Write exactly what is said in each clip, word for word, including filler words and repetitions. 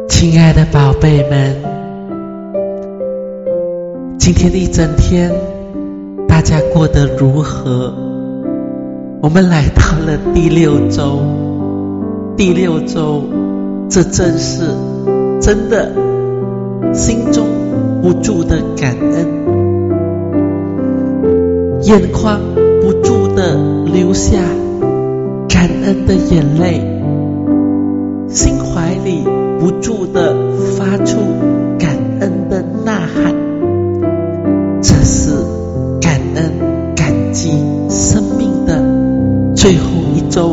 亲爱的宝贝们，今天的一整天大家过得如何？我们来到了第六周，第六周，这真是真的心中不住的感恩，眼眶不住的流下感恩的眼泪，心怀里不住的发出感恩的呐喊。这是感恩感激生命的最后一周。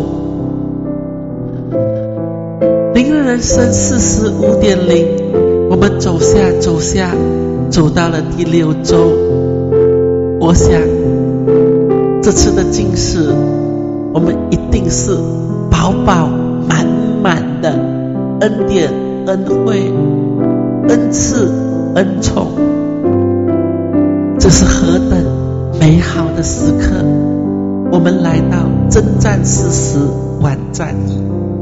零人生四十五点零，我们走下走下走到了第六周。我想这次的进食我们一定是饱饱满满的恩典恩惠恩赐恩宠，这是何等美好的时刻。我们来到征战四十完战役，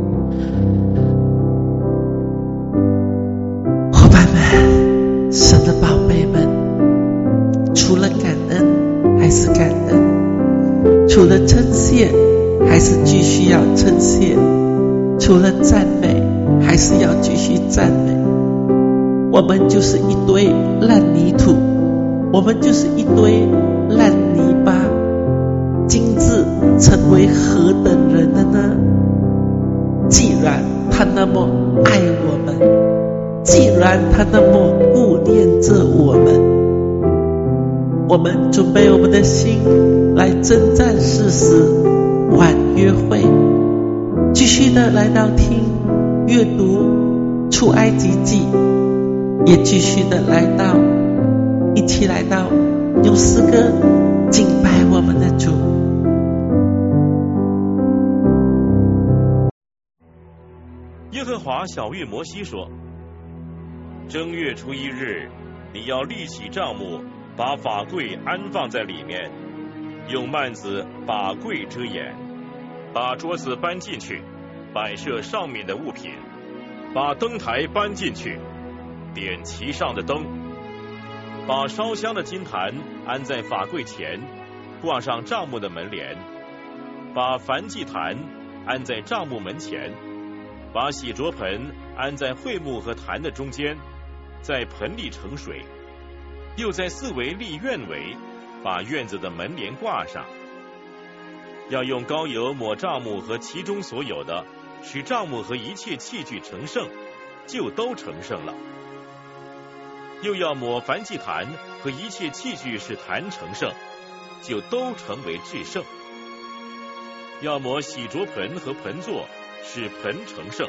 伙伴们，神的宝贝们，除了感恩还是感恩，除了称谢还是继续要称谢，除了赞美还是要继续赞美。我们就是一堆烂泥土，我们就是一堆烂泥巴，今日成为何等人了呢？既然他那么爱我们，既然他那么顾念着我们，我们准备我们的心来征战四十晚约会，继续的来到听阅读出埃及记，也继续的来到一起来到用诗歌敬拜我们的主。 耶和华晓谕摩西说，正月初一日，你要立起帐幕，把法柜安放在里面，用幔子把柜遮掩，把桌子搬进去，摆设上面的物品，把灯台搬进去，点其上的灯，把烧香的金坛安在法柜前，挂上帐幕的门帘，把燔祭坛安在帐幕门前，把洗濯盆安在会幕和坛的中间，在盆里盛水，又在四围立院围，把院子的门帘挂上。要用膏油抹帐幕和其中所有的，使帐幕和一切器具成圣，就都成圣了。又要抹燔祭坛和一切器具使坛成圣，就都成为至圣。要抹洗濯盆和盆座，使盆成圣。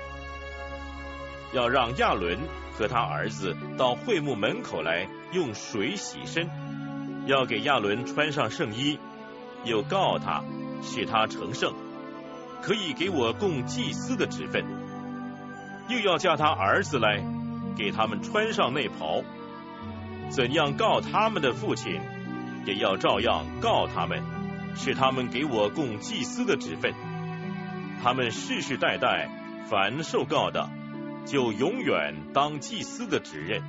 要让亚伦和他儿子到会幕门口来用水洗身，要给亚伦穿上圣衣，又告他使他成圣，可以给我供祭司的职分。又要叫他儿子来，给他们穿上内袍。怎样告他们的父亲，也要照样告他们，使他们给我供祭司的职分。他们世世代代凡受告的，就永远当祭司的职任。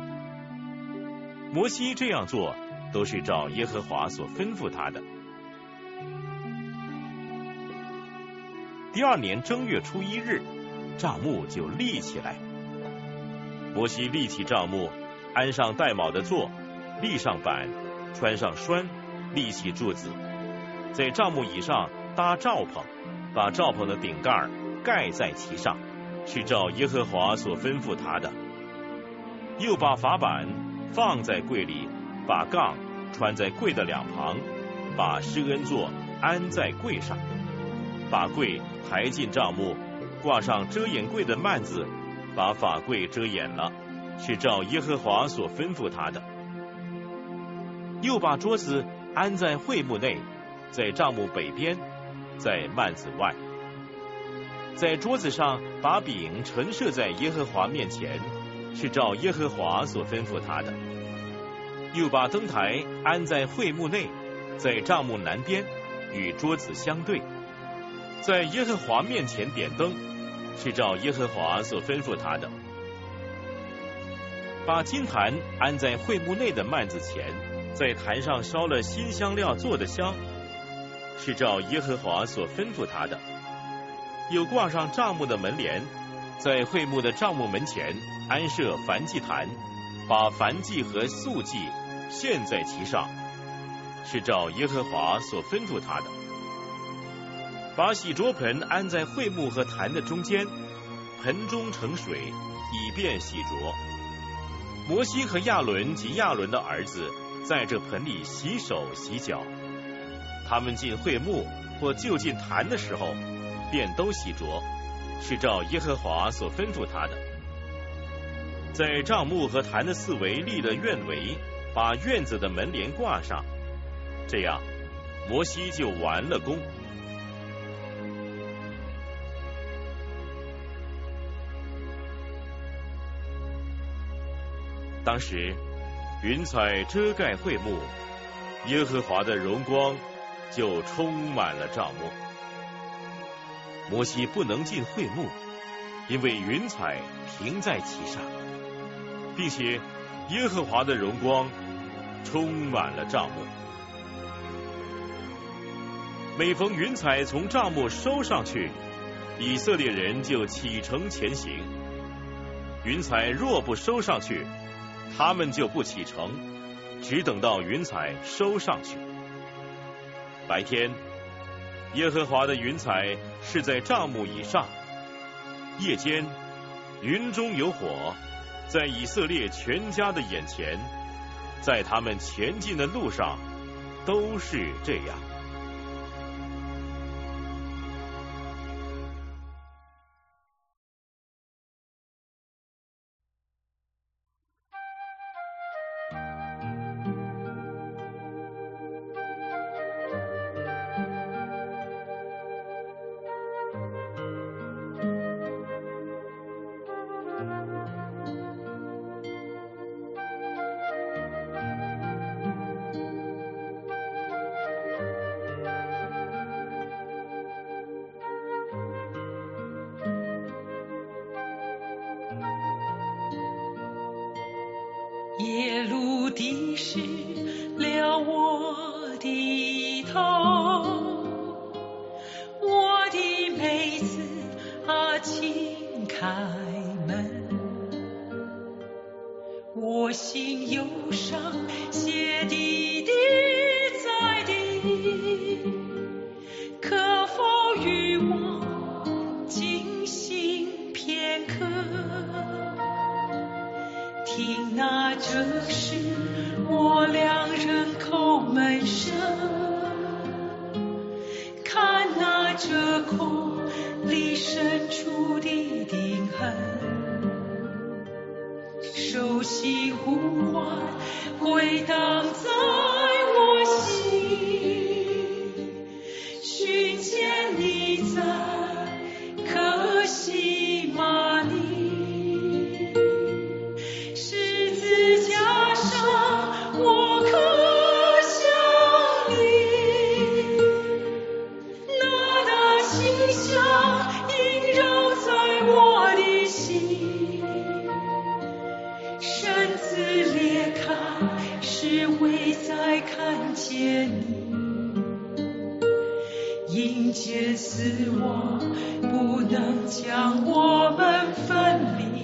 摩西这样做，都是照耶和华所吩咐他的。第二年正月初一日，帐幕就立起来。摩西立起帐幕，安上带卯的座，立上板，穿上栓，立起柱子，在帐幕以上搭罩棚，把罩棚的顶盖盖在其上，是照耶和华所吩咐他的。又把法板放在柜里，把杠穿在柜的两旁，把施恩座安在柜上，把柜抬进帐幕，挂上遮掩柜的幔子，把法柜遮掩了，是照耶和华所吩咐他的。又把桌子安在会幕内，在帐幕北边，在幔子外。在桌子上把饼陈设在耶和华面前，是照耶和华所吩咐他的。又把灯台安在会幕内，在帐幕南边，与桌子相对。在耶和华面前点灯， 是照耶和华所吩咐他的。把金坛安在会幕内的幔子前，在坛上烧了新香料做的香，是照耶和华所吩咐他的。又挂上帐幕的门帘，在会幕的帐幕门前安设燔祭坛，把燔祭和素祭献在其上，是照耶和华所吩咐他的。把洗濯盆安在会幕和坛的中间，盆中盛水，以便洗濯。摩西和亚伦及亚伦的儿子在这盆里洗手洗脚。他们进会幕或就近坛的时候，便都洗濯，是照耶和华所吩咐他的。在帐幕和坛的四围立了院围，把院子的门帘挂上，这样摩西就完了工。当时云彩遮盖会幕，耶和华的荣光就充满了帐幕。摩西不能进会幕，因为云彩停在其上，并且耶和华的荣光充满了帐幕。每逢云彩从帐幕收上去，以色列人就启程前行；云彩若不收上去，他们就不启程，只等到云彩收上去。白天，耶和华的云彩是在帐幕以上；夜间，云中有火，在以色列全家的眼前，在他们前进的路上，都是这样。 耶路的事了我的头，我的妹子啊，请开门，我心忧伤，歇地的在地，可否与我静心片刻？听那这是我两人口门声，看那这空里深处的定痕，熟悉呼唤回荡在我心，寻见你在可西玛尼。看见你，迎接死亡，不能将我们分离。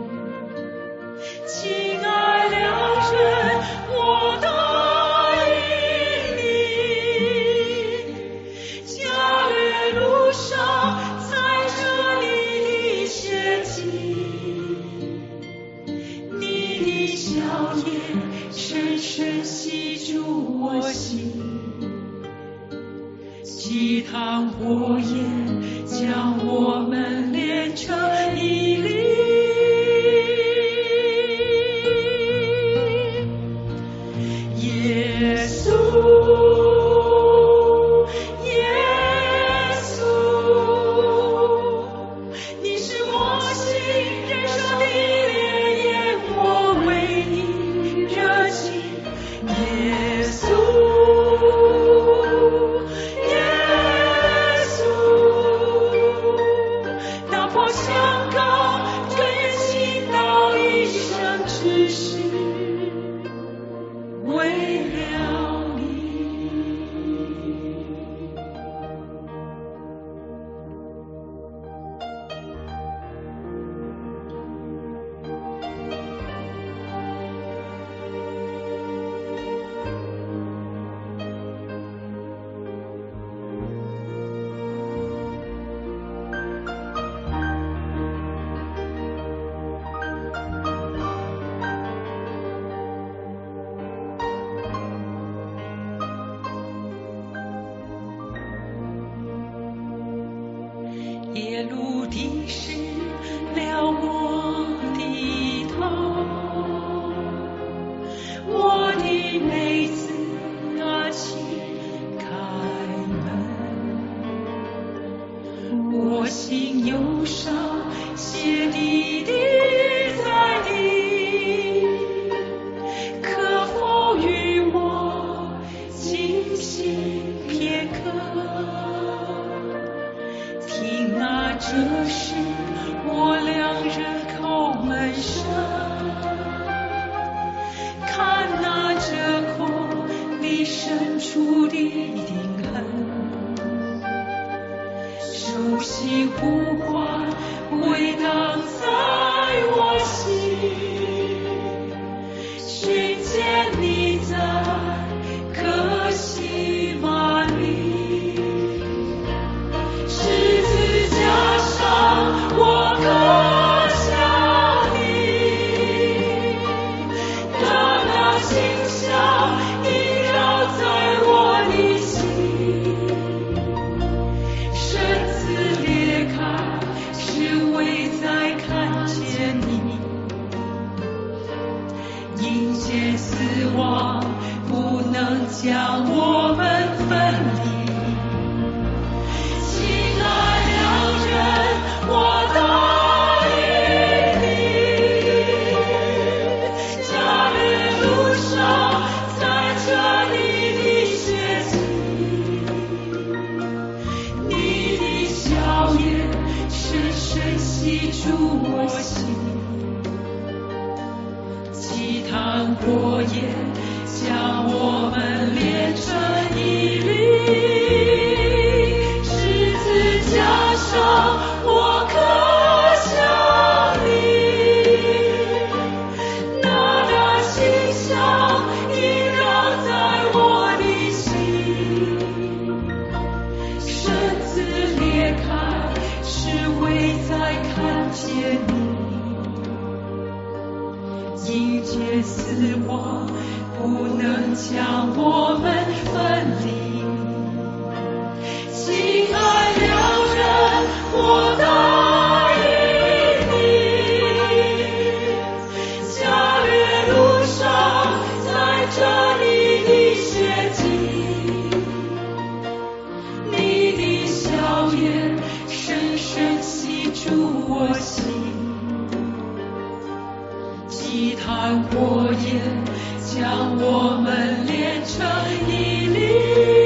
亲爱两人，我答应你，加略路上在这里写记，你的笑颜深深吸住我心，鸡汤火焰将我们连成一粒。耶稣，耶稣，你是我心燃烧的烈焰，我为你热情。耶稣，耶稣，打破只是为了你。夜路的湿了我的头，我的妹子啊，请开门，我心忧伤，谢地的在地，可否与我静息片刻？听啊，这是我两人口门声，看啊，这空里深处的定痕，熟悉呼唤回荡在我心，寻见你在可西玛里。我刻下你，让那馨香萦绕在我的心，身子裂开，是为再看见你，迎接死亡，不能将我们分离。亲爱两人，我答应你，加略路上在这里的血迹，你的笑颜深深吸住我心，祭坛火焰将我们连成一缕，十字架上我刻下你，那大馨香萦绕在我的心，身子裂开，是为再看见你，迎接死亡，不能将我们分离。亲爱两人，我答应你，加略路上在这里的血迹，你的笑颜深深吸住我心，祭坛火焰将我们连成一缕。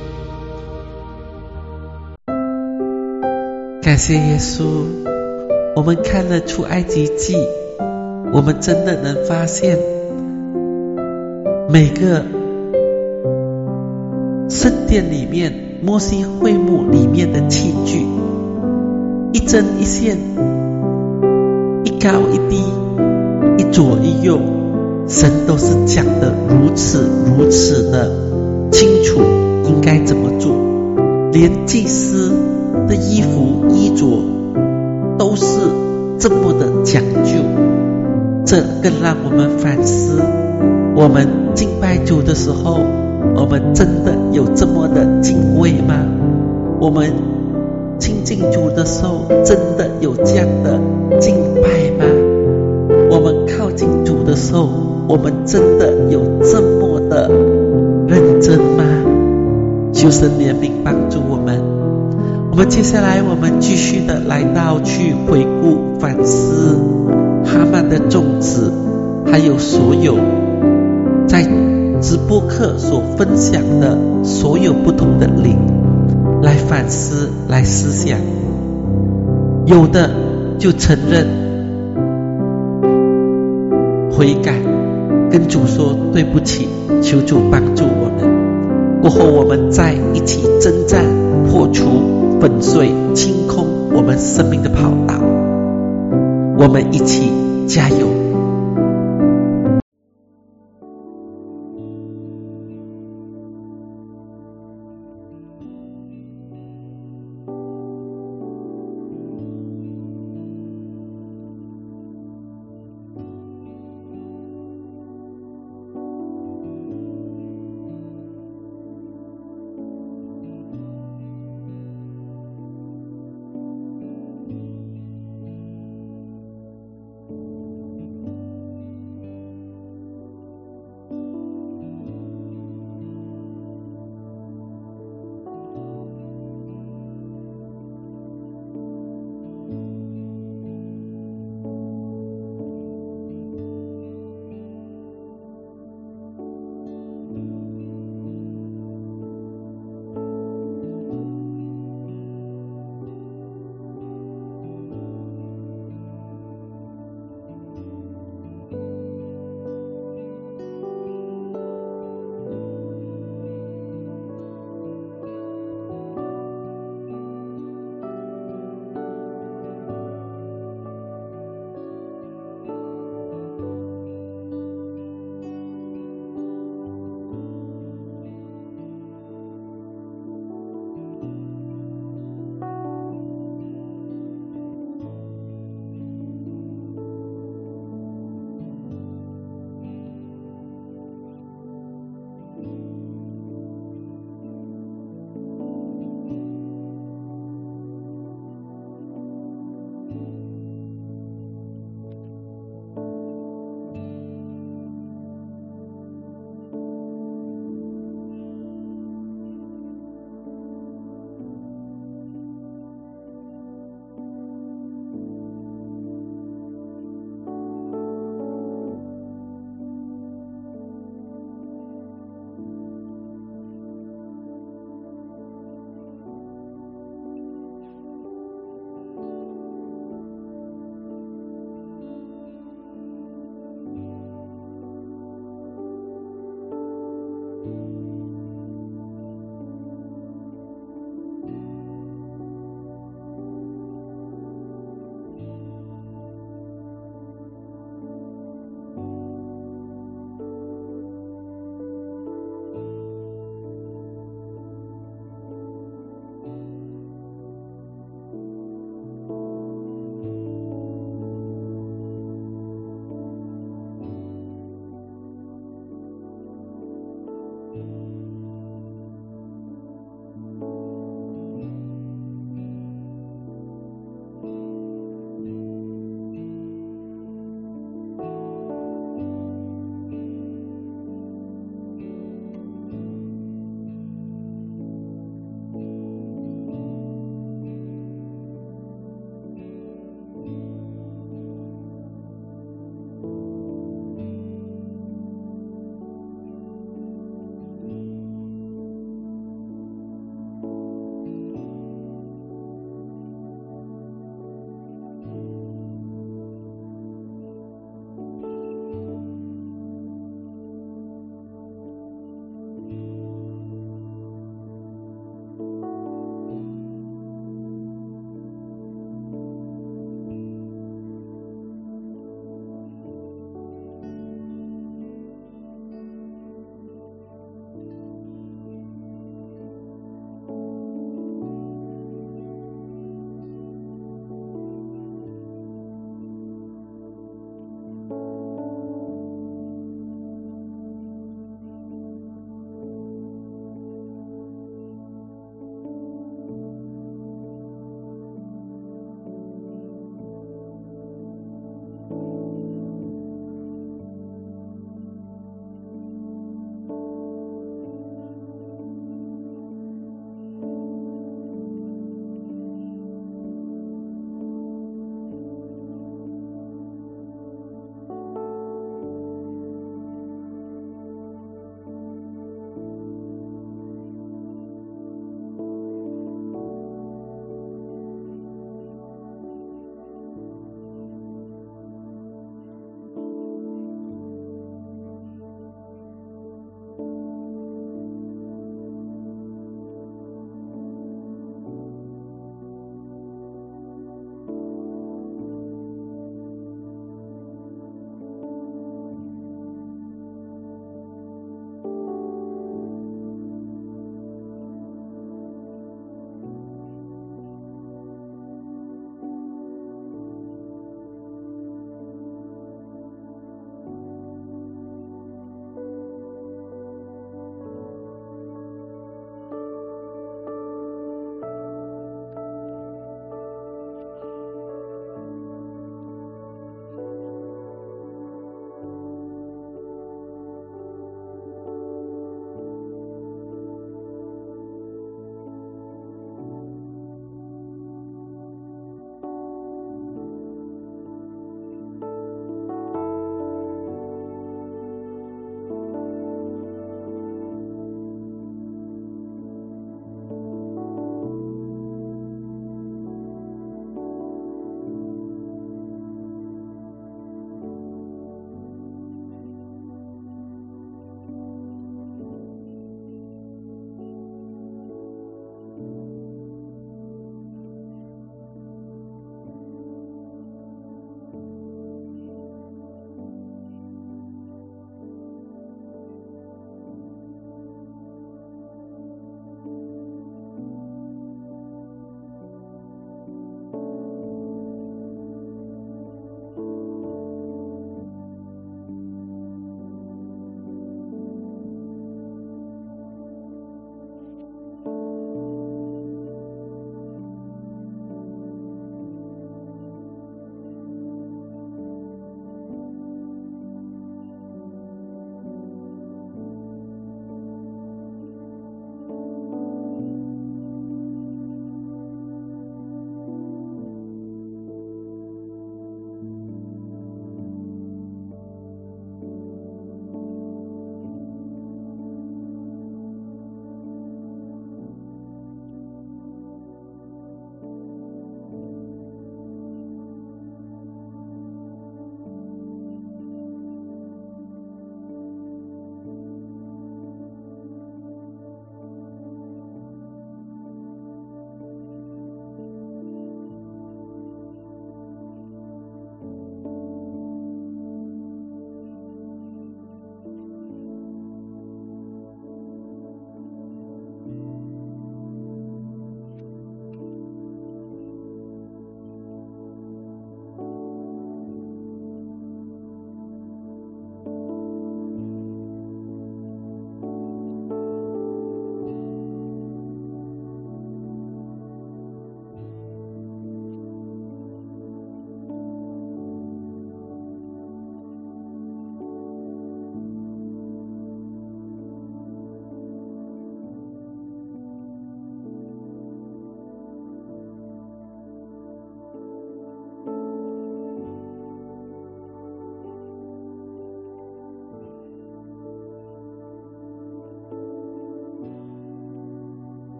感谢耶稣， 我们看了出埃及记，我们真的能发现每个圣殿里面，摩西会幕里面的器具，一针一线，一高一低，一左一右，神都是讲得如此如此的清楚应该怎么做，连祭司的衣服衣着都是这么的讲究。这更让我们反思，我们敬拜主的时候，我们真的有这么的敬畏吗？我们亲近主的时候，真的有这样的敬拜吗？我们靠近主的时候，我们真的有这么的认真吗？求神怜悯帮助我们。我们接下来我们继续的来到去回顾反思哈曼的种子，还有所有在直播课所分享的所有不同的灵，来反思来思想。有的就承认悔改，跟主说对不起，求主帮助我们。过后我们再一起征战，破除粉碎清空我们生命的跑道。我们一起加油。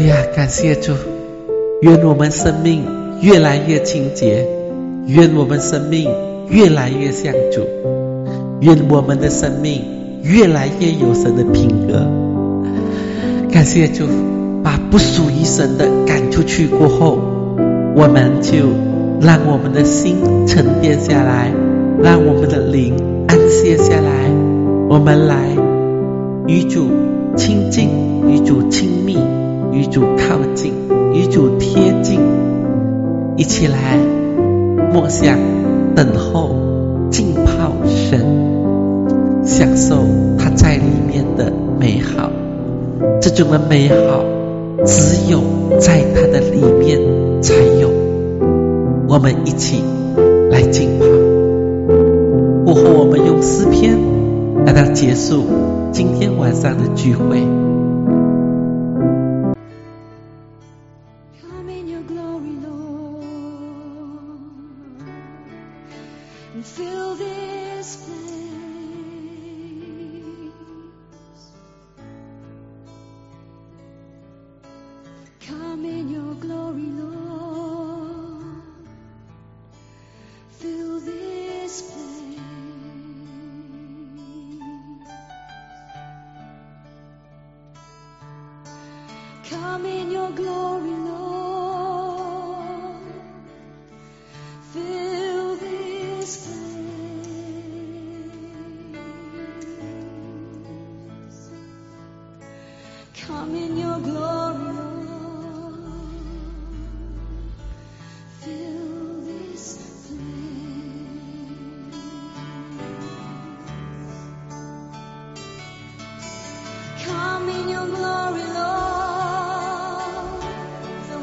利亚，感谢主，愿我们生命越来越清洁，愿我们生命越来越像主，愿我们的生命越来越有神的品格。感谢主，把不属于神的赶出去过后，我们就让我们的心沉淀下来，让我们的灵安歇下来，我们来与主亲近，与主亲密，与主靠近，与主贴近，一起来默想等候浸泡神，享受他在里面的美好。这种的美好只有在他的里面才有。我们一起来浸泡，过后我们用诗篇来到结束今天晚上的聚会。 Come in your glory, Lord. Fill this place. Come in your glory, Lord. Fill this place. Come in your glory, Lord.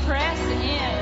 press in.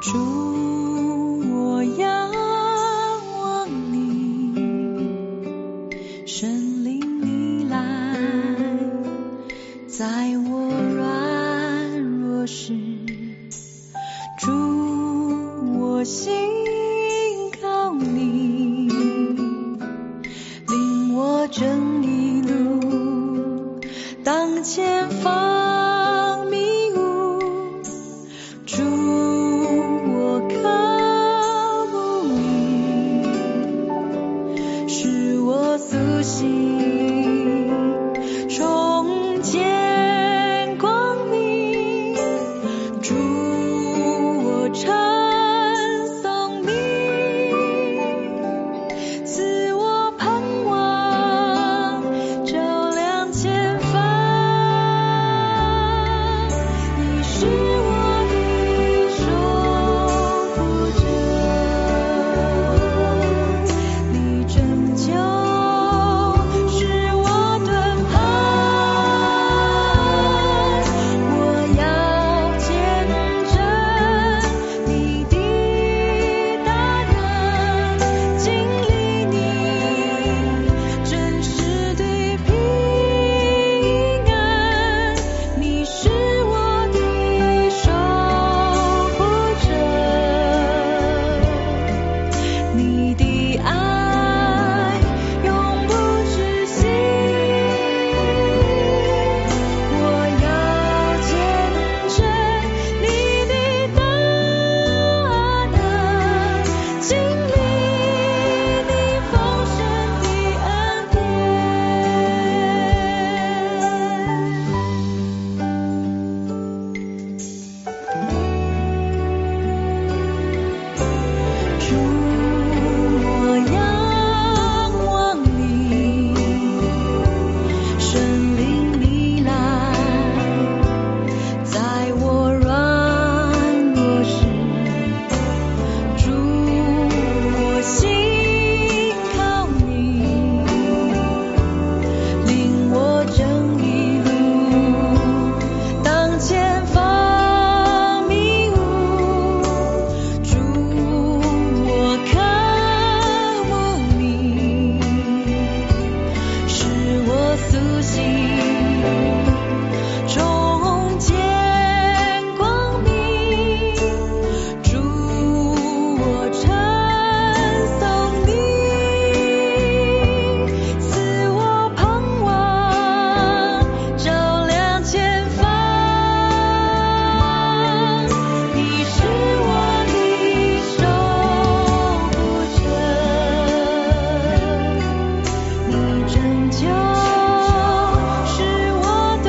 拯救是我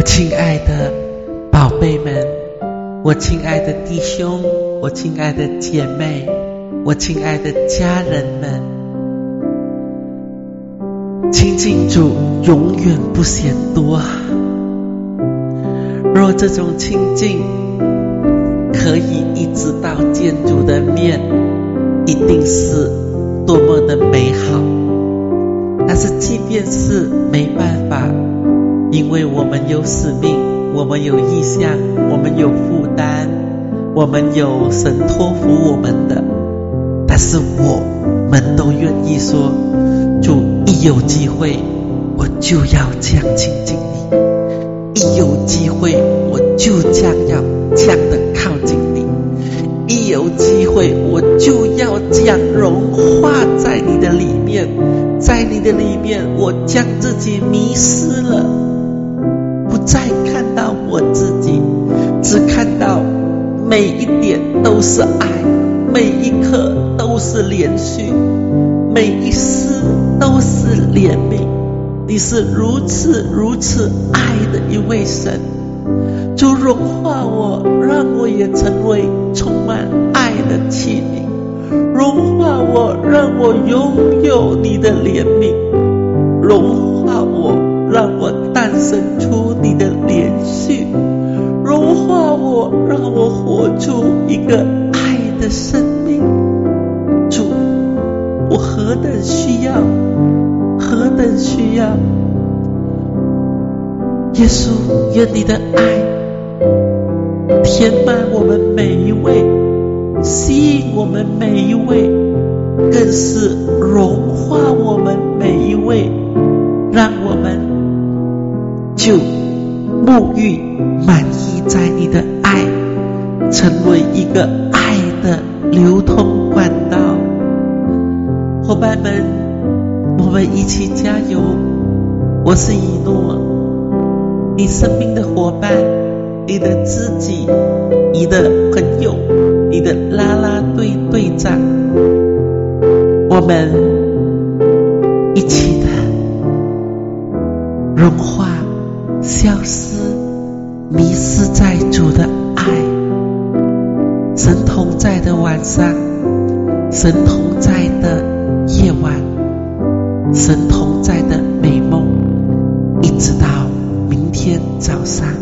亲爱的宝贝们，我亲爱的弟兄，我亲爱的姐妹，我亲爱的家人们，亲近主永远不嫌多。若这种亲近可以一直到见主的面，一定是多么的美好。但是即便是没办法，因为我们有使命，我们有意向，我们有负担，我们有神托付我们的，但是我们都愿意说，主，一有机会我就要这样亲近你，一有机会我就将要这样的靠近你，一有机会我就要这样融化在你的里面，在你的里面我将自己迷失了，不再看到我自己，只看到每一点都是爱，每一刻都是连续，每一丝都是怜悯。你是如此如此爱的一位神，主融化我，让我也成为充满爱的器皿，融化我，让我拥有你的怜悯，融化我，让我诞生出你的连续，融化我，让我活出一个爱的生命。主，我何等需要，何等需要耶稣，愿你的爱填满我们每一位，吸引我们每一位，更是融化我们每一位，让我们就沐浴满溢在你的爱，成为一个爱的流通管道。伙伴们，我们一起加油。我是以诺，你生命的伙伴，你的知己，你的朋友，你的啦啦队队长，我们一起的融化、消失、迷失在主的爱。神同在的晚上，神同在的夜晚，神同在的美梦，一直到明天早上。